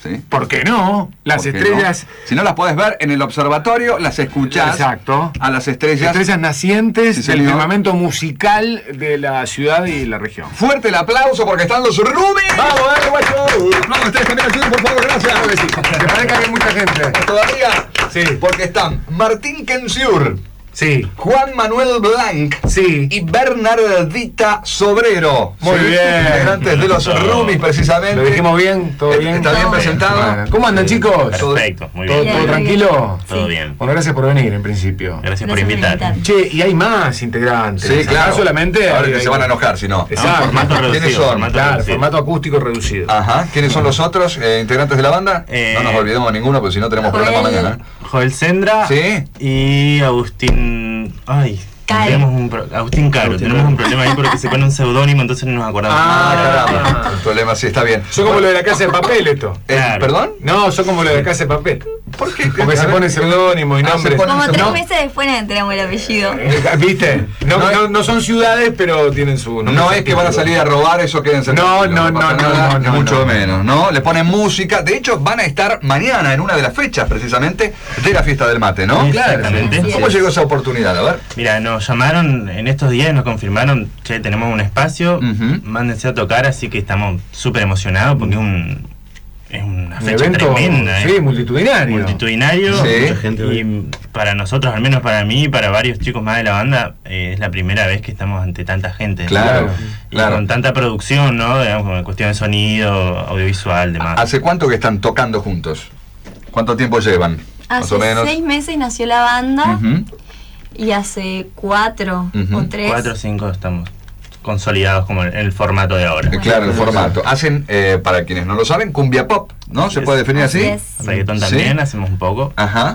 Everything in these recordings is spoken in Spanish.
¿Sí? ¿Por qué no? Las ¿Por qué estrellas... no? Si no las podés ver en el observatorio, las escuchás. Exacto. A las estrellas. Estrellas nacientes Sí, del señor. firmamento musical de la ciudad y la región. Fuerte el aplauso porque están los Rumis. ¡Vamos, guacho! Aplaudan ustedes también, ayuden, por favor, gracias. Claro que sí. Que parezca que hay mucha gente. Todavía. Sí. Porque están Martín Kensiur, Sí. Juan Manuel Blanc Sí. y Bernardita Sobrero. Muy bien. Integrantes de los Rumis, precisamente. ¿Lo dijimos bien? ¿Todo bien? ¿Está bien presentado? Bueno, ¿cómo andan, chicos? Perfecto, muy ¿Todo, bien. todo tranquilo? Todo bien. Bueno, gracias por venir, en principio. Gracias por invitar. Che, y hay más integrantes. Sí, claro. Acá solamente Ahora hay- que se van a enojar, si no. Exacto. Formato ¿Quiénes reducido, son? formato Claro, reducido. formato acústico reducido. Ajá. ¿Quiénes son los otros integrantes de la banda? No nos olvidemos de ninguno, porque si no tenemos Joel. problemas mañana. Joel Sendra Sí. y Agustín... Ay, Caro. Agustín Caro. Tenemos un problema ahí porque se pone un seudónimo, entonces no nos acordamos. Caramba. El problema sí está bien. Son como lo de la casa de papel, esto. Claro. ¿Perdón? No, son como lo de la casa de papel. ¿Por qué? Porque A se ver. pone seudónimo y Ah, nombre. se pone- Como 3 No. meses después nos enteramos el apellido. ¿Viste? No son ciudades, pero tienen su nombre. No es que van a salir a robar, eso quédense No, tranquilos, no, pasa no, nada, no, mucho no. menos, ¿no? Le ponen música, de hecho van a estar mañana en una de las fechas precisamente de la fiesta del mate, ¿no? Exactamente. Así es. ¿Cómo llegó esa oportunidad? A ver. Mira, nos llamaron en estos días y nos confirmaron, che, tenemos un espacio, Ujú. mándense a tocar, así que estamos súper emocionados porque es una Un fecha evento, tremenda. sí, multitudinario. Multitudinario. Sí. Mucha gente y para nosotros, al menos para mí y para varios chicos más de la banda, es la primera vez que estamos ante tanta gente. Claro, Y claro. con tanta producción, ¿no? Digamos, con cuestión de sonido, audiovisual, demás. ¿Hace cuánto que están tocando juntos? ¿Cuánto tiempo llevan? Más Hace o menos. 6 meses nació la banda Ujú. y hace 4 Ujú. o 3. 4 o 5 estamos consolidados como en el formato de ahora. Claro, el formato. Hacen, para quienes no lo saben, cumbia pop, ¿no? ¿Se puede definir así? Así es. Reggaetón Sí. también, hacemos un poco. Ajá.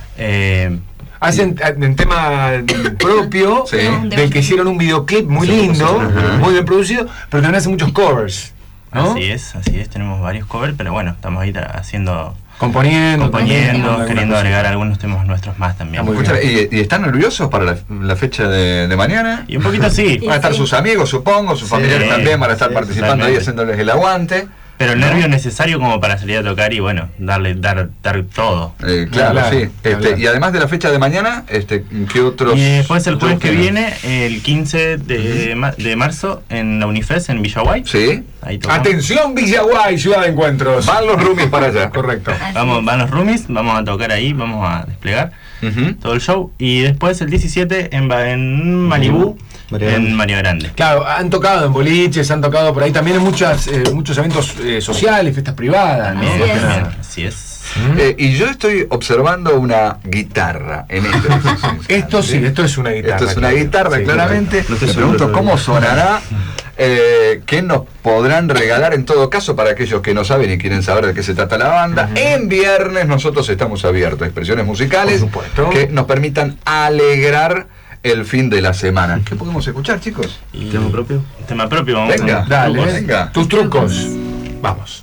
Hacen en tema propio, Sí. del que hicieron un videoclip muy lindo, muy bien producido, pero también hacen muchos covers, ¿no? Así es, tenemos varios covers, pero bueno, estamos ahí haciendo, Componiendo, queriendo alguna agregar cosa. algunos temas nuestros más también. Está muy Escúchame, ¿y están nerviosos para la fecha de mañana? Y un poquito sí, Van a estar Sí. sus amigos, supongo, sus familiares también van a estar participando ahí, totalmente. haciéndoles el aguante. pero el nervio necesario como para salir a tocar y bueno, dar todo. Claro, Claro, sí. claro. Y además de la fecha de mañana, ¿qué otros? Y después el jueves que otros viene, el 15 de marzo, en la Unifes, en Villaguay. Sí. Ahí tocamos. Atención, Villaguay, ciudad de encuentros. Van los Rumis para allá. Correcto. Así Van los roomies, vamos a tocar ahí, vamos a desplegar Ujú. todo el show. Y después el 17 en Malibú, en María Grande. Claro, han tocado en boliches, han tocado por ahí también en muchos eventos sociales, fiestas privadas, ¿no? Así Más que es. nada. Así es. Y yo estoy observando una guitarra en este preciso instante. Esto sí, esto es una guitarra. Esto es una claro. guitarra, Sí, claramente. correcto. Me pregunto cómo sonará, qué nos podrán regalar en todo caso para aquellos que no saben y quieren saber de qué se trata la banda. En viernes nosotros estamos abiertos a expresiones musicales Por supuesto. que nos permitan alegrar el fin de la semana. ¿Qué podemos escuchar, chicos? Y ¿Tema propio? Tema propio, vamos Venga. a Dale, Venga. tus trucos. Vamos.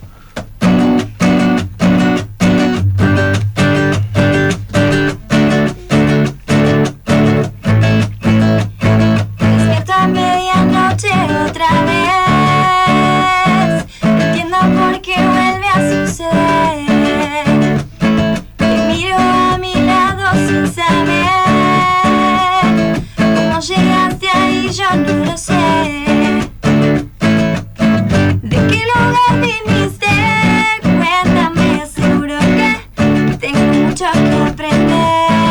Despierto a medianoche otra vez. No entiendo por qué vuelve a suceder. Te miro a mi lado sin saber cómo llegaste ahí, yo no lo sé. ¿De qué lugar viniste? Cuéntame, seguro que tengo mucho que aprender.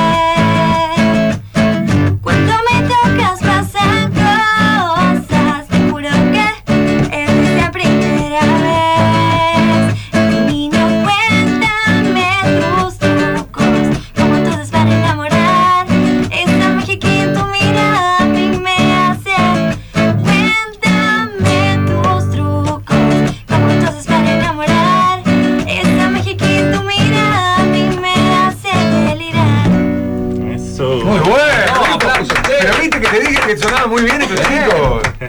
Cuando me tocas pasan cosas, te juro que es la primera vez. Niño, cuéntame tus trucos, cómo tú haces para enamorar. Esa magia que en tu mirada a mí me hace. Cuéntame tus trucos, cómo tú haces para enamorar. Esa magia que en tu mirada a mí me hace delirar. Eso. Muy bueno. No, aplausos. Pero viste que te dije que sonaba muy bien estos chicos. Me gusta.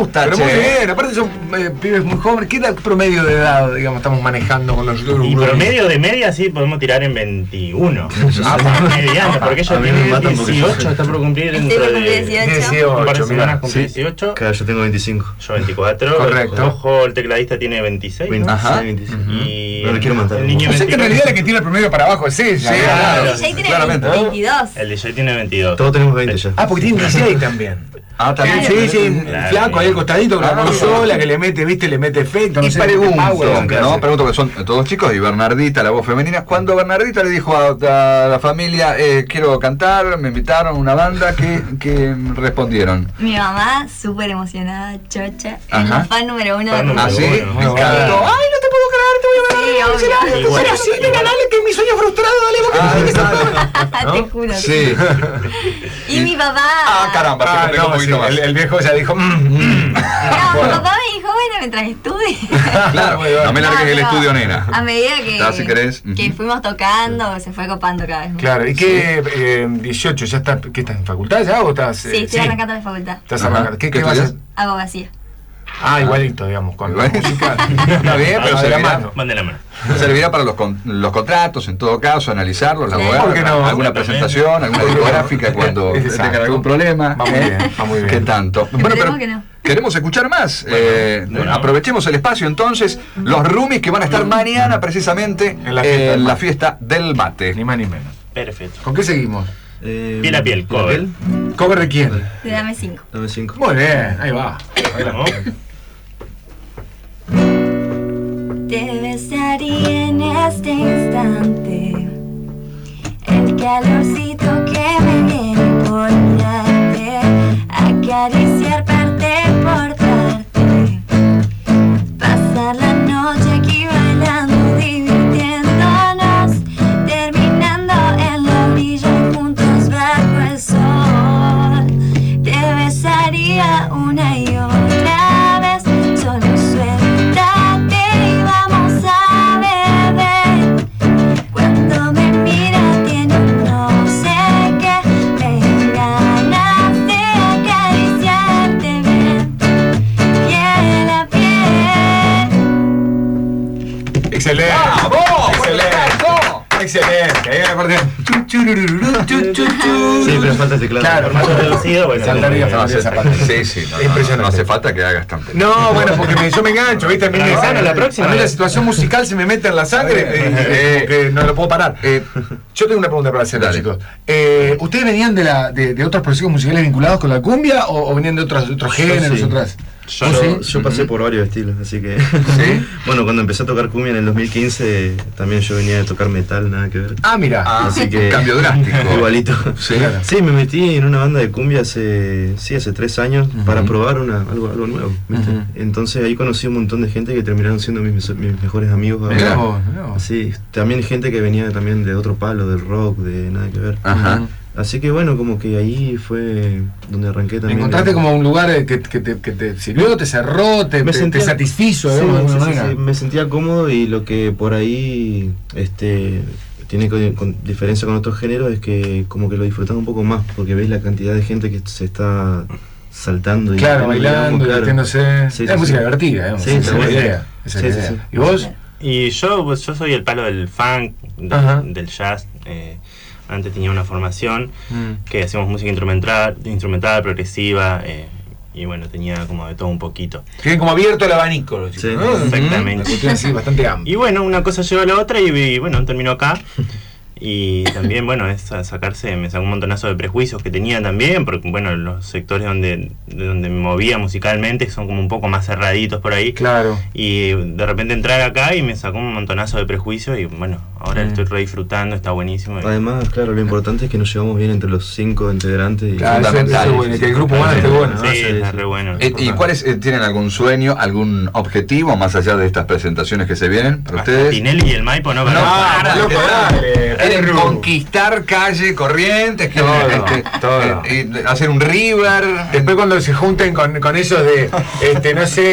gusta, Pero che. muy bien, aparte son pibes muy jóvenes. ¿Qué edad promedio de edad, digamos, estamos manejando con los Y roomies? promedio de media sí podemos tirar en 21. Mediano, porque A ellos mí me tienen matan porque 18, está por cumplir Estoy dentro por cumplir de 18. un par de 18, semanas mira. cumple Sí. 18. Claro, yo tengo 25. Yo 24. Correcto. Ojo, el tecladista tiene 26. ¿no? 26, Ajá. 25. Y No le quiero matar. el niño O sea que en 22. realidad la que tiene el promedio para abajo es ella. Sí, claro. El DJ tiene claramente. 22. El DJ tiene 22. Todos tenemos 20 ya. Ah, porque tiene 16 también. Ah, también. Claro. Sí, sí, Claro. flaco ahí al costadito con la Ah. consola que le mete, viste, le mete efecto, no Y sé, pregunto, power, ¿qué ¿no? hace? Pregunto que son todos chicos y Bernardita, la voz femenina. Cuando Bernardita le dijo a la familia, quiero cantar, me invitaron a una banda, ¿qué respondieron? Mi mamá, súper emocionada, chocha. Es Ajá. la fan número 1 de Fan ¿Ah, número sí? bueno. Me Muy encantó. bueno. ¡Ay, no te puedo creer! Te voy a Sí, obvio. Igual. Pero sí, nena, dale, que es mi sueño frustrado, dale, vos que ¿no? Te juro. Sí. Y mi papá. Ah, caramba, Ah, te contengo no, un poquito sí, más. el viejo ya dijo. No, mi papá me dijo, bueno, mientras estudie. Claro, no me largues el pero estudio, nena. A medida que, Ya, si querés. que Ujú. fuimos tocando, se fue copando cada vez más. Claro, ¿y qué 18 ya estás? ¿Qué estás en facultad ya o estás? Sí, estoy arrancando la facultad. Estás Ajá. arrancando. ¿Qué ¿Qué vas a estudias? hacer? Abogacía. Ah, igualito, digamos, con la Igual. música. Está bien, pero Va de la servirá, mano. Van de la mano. servirá para los contratos, en todo caso, analizarlos, la Sí. abogada, ¿Por qué no? alguna presentación, alguna discográfica cuando Exacto. tengan algún problema. Va muy bien, va muy bien. ¿Qué tanto? Esperemos que no. Queremos escuchar más. Bueno. Aprovechemos el espacio entonces. Los roomies que van a estar mañana precisamente En la fiesta del del mate. Ni más ni menos. Perfecto. ¿Con qué seguimos? Piel a piel, cover. ¿Cover de quién? Te dame 5. Dame 5. Muy bien, ahí va. Vamos. Te besaría en este instante el calorcito que me viene por mirarte, acariciar parte por parte, pasar la noche aquí bailando, divirtiéndonos, terminando en la orilla juntos bajo el sol. Te besaría una y otra vez, solo suéltate y vamos a beber. Cuando me mira tiene un no sé qué, me ganas de acariciarte bien, piel a piel. Excelente. ¡Vamos! Excelente. Excelente. Ahí viene la parte. Sí, pero falta el teclado. Claro, Formato reducido, bueno. Saltaría bueno, faltaría esa parte. Sí, sí, no, Impresionante. no hace falta que hagas tanto. No, bueno, porque yo me engancho, ¿viste? A mí, Pero bueno, la próxima. a mí la situación musical se me mete en la sangre y como que no lo puedo parar. Yo tengo una pregunta para hacer, Dale. chicos. ¿Ustedes venían de otros proyectos musicales vinculados con la cumbia o venían de otros géneros, sí. otras? Yo- ¿Vos sí? Yo pasé por varios estilos, así que. ¿Sí? Bueno, cuando empecé a tocar cumbia en el 2015, también yo venía de tocar metal, nada que ver. Ah, mira. Ah, Así que- cambio drástico. Igualito. Sí. Sí, me metí en una banda de cumbia hace 3 años para probar algo nuevo. ¿viste? Ujú. Entonces ahí conocí un montón de gente que terminaron siendo mis mejores amigos. ahora. Mirá vos, mirá vos. Sí, también gente que venía también de otro palo, del rock, de nada que ver. Ajá. Así que bueno, como que ahí fue donde arranqué también. ¿Encontraste como un lugar que te sirvió, te cerró, te satisfizo, sí, digamos, de sí, alguna sí, manera? sí, me sentía cómodo y lo que por ahí tiene con diferencia con otros géneros es que como que lo disfrutas un poco más porque ves la cantidad de gente que se está saltando y Claro, bailando, claro. divirtiéndose. Sí, Es sí, música sí. divertida, digamos. Sí, esa es sí, la sí. idea. Esa es la Sí, sí, idea. sí. ¿Y vos? Y yo soy el palo del funk, Ajá. del jazz. Antes tenía una formación que hacíamos música instrumental progresiva, y bueno, tenía como de todo un poquito. Tienen como abierto el abanico, los chicos, Sí. ¿no? Exactamente. Una cuestión así, bastante amplia. Y bueno, una cosa lleva a la otra y bueno, terminó acá. Y también, bueno, me sacó un montonazo de prejuicios que tenía también, porque bueno, los sectores donde me movía musicalmente son como un poco más cerraditos por ahí. Claro. Y de repente entrar acá y me sacó un montonazo de prejuicios y bueno, ahora lo estoy re disfrutando, está buenísimo. Además, claro, lo importante es que nos llevamos bien entre los 5 integrantes. Y Claro, eso fundamental. es bueno, que el grupo humano esté bueno. Sí, ¿no? Sí, está sí. re bueno. ¿Y cuáles tienen algún sueño, algún objetivo más allá de estas presentaciones que se vienen para ustedes? Tinelli y el Maipo no, No, para. loco, dale. Quieren conquistar calle Corrientes, que Todo, todo. hacer un river. Después cuando se junten con esos de, no sé,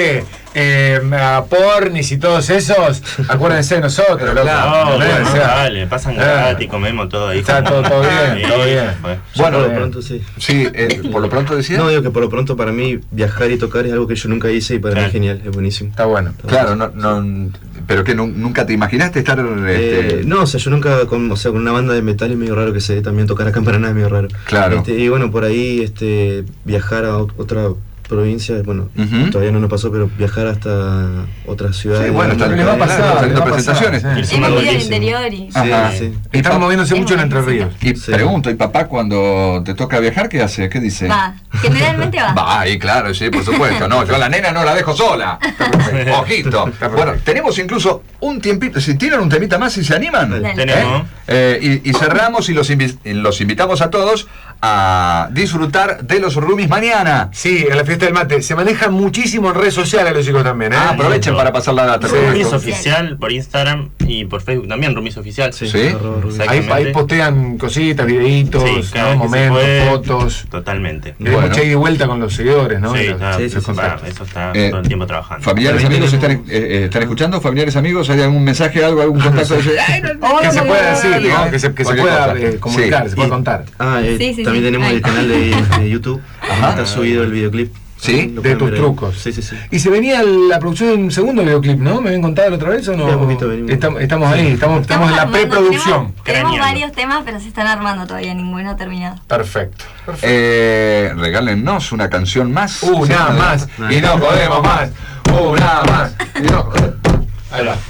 A Pornis y todos esos, acuérdense de nosotros, loco. No, O bueno, sea, dale, pasan gratis, comemos todo ahí. Está todo bien, todo bien. Bueno, por lo pronto sí. Sí, por lo pronto decía. No, digo que por lo pronto para mí viajar y tocar es algo que yo nunca hice y para mí es genial, es buenísimo. Está bueno. Claro, pero que nunca te imaginaste estar. No, o sea, yo nunca, con una banda de metal es medio raro que se dé también tocar acá en Paraná, es medio raro. Claro. Y bueno, por ahí viajar a otra provincia, bueno, Ujú. todavía no nos pasó, pero viajar hasta otras ciudades. Sí, bueno, les va a pasar, haciendo les va a pasar, presentaciones. sí. Hemos ido al buenísimo. interior y... Ajá. Sí. Estamos moviéndose mucho en Entre Ríos. Y Sí. pregunto, ¿y papá cuando te toca viajar qué hace? ¿Qué dice? Va, generalmente va. Va, y claro, sí, por supuesto. No, yo a la nena no la dejo sola. Ojito. Bueno, tenemos incluso un tiempito. Si tienen un temita más, si se animan. Dale. Tenemos. Y cerramos y los invitamos a todos a disfrutar de los roomies mañana. Sí, en la fiesta del mate. Se manejan muchísimo en redes sociales los chicos también, ¿eh? Aprovechen para pasar la data. Sí. Rumis correcto. Oficial por Instagram y por Facebook también, Rumis Oficial. Sí. Sí. Ahí postean cositas, videitos, Sí, cada ¿no? que se momentos, puede. fotos. Totalmente. Y hay Bueno. mucha ida y vuelta con los seguidores, ¿no? Sí, Y los- claro, sí, eso, sí, está, sí. eso está Eh, todo el tiempo trabajando. Familiares, También amigos, tenemos- ¿están escuchando? Familiares, amigos, ¿hay algún mensaje, algún contacto? Que se pueda decir, ¿no? Que se Cualquier pueda cosa. comunicar, Sí. se pueda contar. Sí, También tenemos ahí. el canal de YouTube. Ajá. Está subido el videoclip. Sí, Lo de pueden tus ver ahí. trucos. Sí, sí, sí. Y se venía la producción de un segundo videoclip, ¿no? ¿Me habían contado la otra vez o no? Sí, un poquito venimos. Estamos ahí, estamos en la armando, preproducción. Tenemos Craneando. varios temas, pero se están armando todavía, ninguno terminado. Perfecto. Regálennos una canción más. Una más. Y no podemos más. Una más. Y no. Ahí va.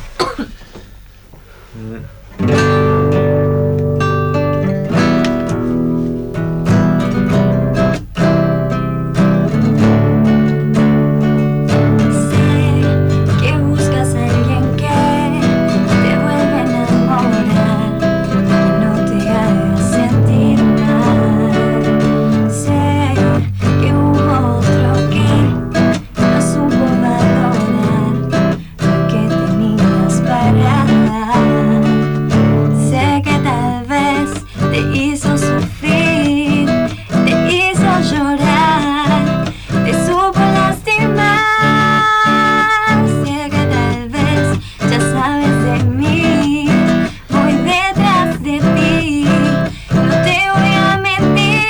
Sé que buscas a alguien que te vuelva a enamorar, que no te haga sentir mal. Sé que hubo otro que no supo valorar lo que tenías para dar. Sé que tal vez te hizo sufrir, te hizo llorar, te supo lastimar. Sé que tal vez ya sabes de mí, voy detrás de ti, no te voy a mentir.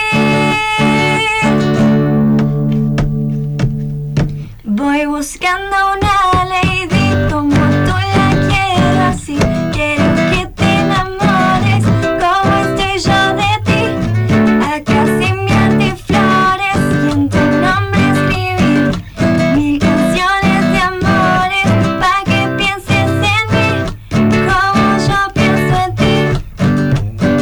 Voy buscando una lady como tú la quiero así. Quiero que te enamores como estoy yo de ti. Acá sembrarte flores y en tu nombre escribir 1000 canciones de amores pa' que pienses en mí como yo pienso en ti.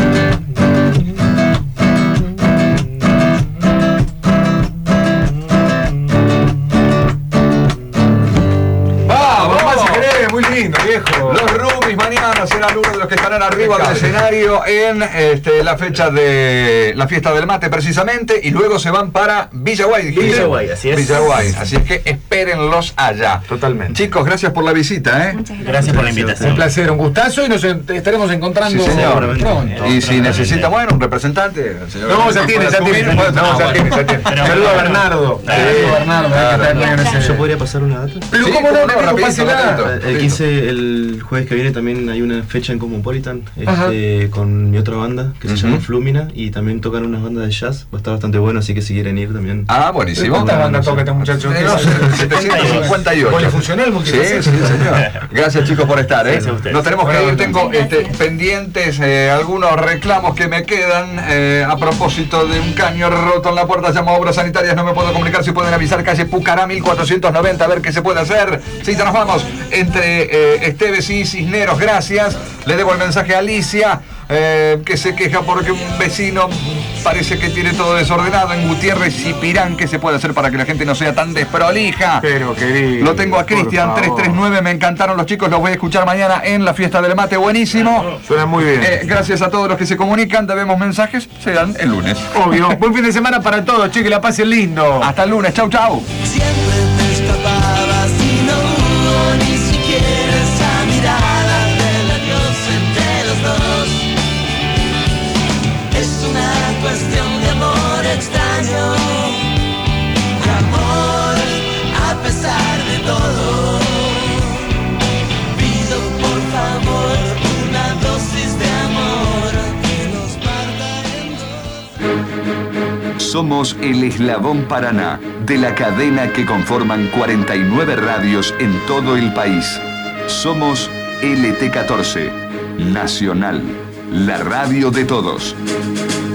Vamos, si querés, muy lindo, viejo. Los roomies mañana serán uno de los que estarán arriba del escenario en la fecha de la fiesta del mate precisamente, y luego se van para Villaguay. ¿Dijiste? Villaguay, así es. Villaguay, así es que espérenlos allá. Totalmente. Chicos, gracias por la visita, ¿eh? Muchas Gracias por la Un invitación. placer, un gustazo y nos estaremos encontrando Sí, señor. pronto. Y si necesita, bueno, un representante. señor. No, ya tiene. No, ya tiene. Pero Saludo a bueno. Bernardo. Claro. Saludo a Bernardo, que está en ese- ¿Yo podría pasar una data? Pero Sí, cómo cómo no, no, Nico, rapidísimo, pásela. rapidito. El 15, el jueves que viene también hay una fecha en Cosmopolitan Ajá. con mi otra banda que se Ujú. llama Flumina y también tocan unas bandas de jazz. Va a estar bastante bueno, así que si quieren ir también. Ah, buenísimo. ¿Cuántas bandas toca este muchacho? No sé, 758. Polifuncional, Sí, multifacético. sí, señor. Gracias, chicos, por estar, ¿eh? Gracias a ustedes. Nos tenemos que ir. Tengo Gracias. pendientes algunos reclamos que me quedan a propósito de un caño roto en la puerta. Llamo a Obras Sanitarias, no me puedo comunicar. Si pueden avisar, calle Pucará 1490, a ver qué se puede hacer. Sí, ya nos vamos. Entre Esteves y Cisneros, gracias. Le debo el mensaje a Alicia, que se queja porque un vecino parece que tiene todo desordenado. En Gutiérrez y Pirán, ¿qué se puede hacer para que la gente no sea tan desprolija? Pero, querido. Lo tengo a por Cristian favor. 339, me encantaron los chicos, los voy a escuchar mañana en la fiesta del mate, buenísimo. Suena muy bien. Gracias a todos los que se comunican, debemos mensajes, serán el lunes. Obvio. Buen fin de semana para todos, che, que la pasen lindo. Hasta el lunes, chau chau. Siempre te escapabas y no hubo ni siquiera esa mirada del adiós entre los dos. Es una cuestión de amor extraño, de amor a pesar de Somos el Eslabón Paraná de la cadena que conforman 49 radios en todo el país. Somos LT14, Nacional, la radio de todos.